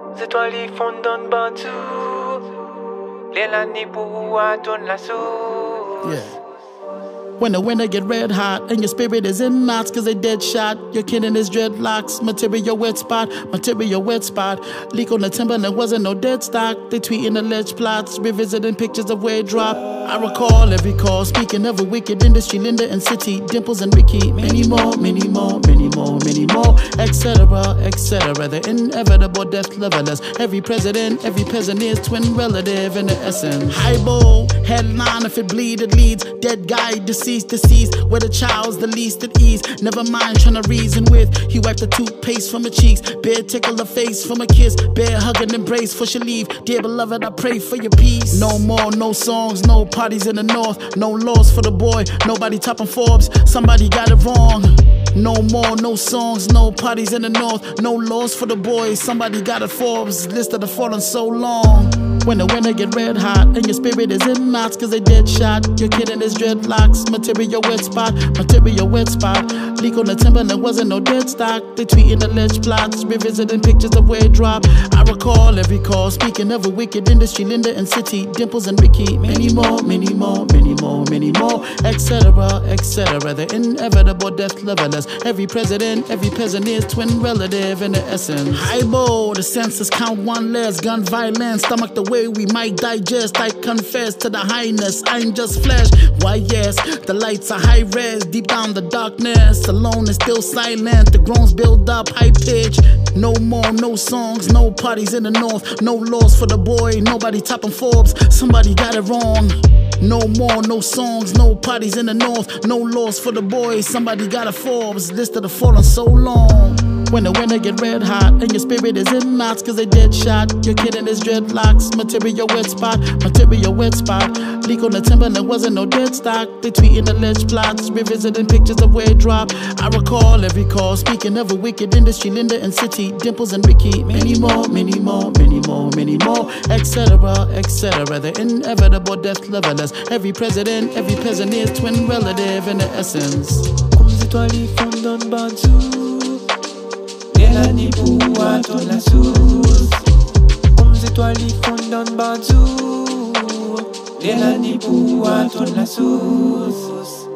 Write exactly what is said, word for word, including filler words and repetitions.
C'est toi les fondants partout. Les l'année pour attendre la sauce. Yeah. When the winter get red hot and your spirit is in knots cause they dead shot, your kid in his dreadlocks, material wet spot, material wet spot. Leak on the timber and there wasn't no dead stock. They tweeting alleged plots, revisiting pictures of where it dropped. I recall every call, speaking of a wicked industry, Linda and City, Dimples and Ricky, many more, many more, many more, many more, et cetera, et cetera. The inevitable death levelers. Every president, every peasant is twin relative in the essence. Highball, headline, if it bleed, it leads. Dead guy, deceased, deceased. Where the child's the least at ease. Never mind trying to reason with. He wiped the toothpaste from her cheeks. Bear tickle her face from a kiss. Bear hug and embrace for she leave. Dear beloved, I pray for your peace. No more, no songs, no parties in the north. No laws for the boy. Nobody topping Forbes. Somebody got it wrong. No more, no songs, no parties in the north. No laws for the boys. Somebody got it Forbes. List of the fallen so long. When the winter get red hot and your spirit is in knots cause they dead shot. Your kid in his dreadlocks, material wet spot, material wet spot. Leak on the timber and there wasn't no dead stock. They tweeting alleged plots, revisiting pictures of where it dropped. I recall every call, speaking of a wicked industry, Linda and City, Dimples and Ricky, many more, many more, many more, many more, et cetera, et cetera. The inevitable death levelers. Every president, every peasant is twin relative in the essence. Highball, the census count one less, gun violence, stomach the way we might digest. I confess to the highness, I'm just flesh. Why yes, the lights are high res, deep down the darkness. Alone is still silent, the groans build up high pitch. No more, no songs, no parties in the north. No laws for the boy, nobody topping Forbes. Somebody got it wrong. No more, no songs, no parties in the north. No laws for the boys, somebody got a Forbes. List of the fallen so long. When the winter get red hot and your spirit is in knots cause they dead shot. Your kid in his dreadlocks, material wet spot, material wet spot. Leak on the timber and there wasn't no dead stock. They tweeting alleged plots, revisiting pictures of where it dropped. I recall every call, speaking of a wicked industry, Linda and City, Dimples and Ricky, many more, many more, many more, many more, et cetera, et cetera. The inevitable death levelers. Every president, every peasant is twin relative in the essence. Comme c'est toi les fondants partout. Les l'année pour attendre la sauce. Comme c'est toi les fondants partout. Les l'année pour attendre la sauce.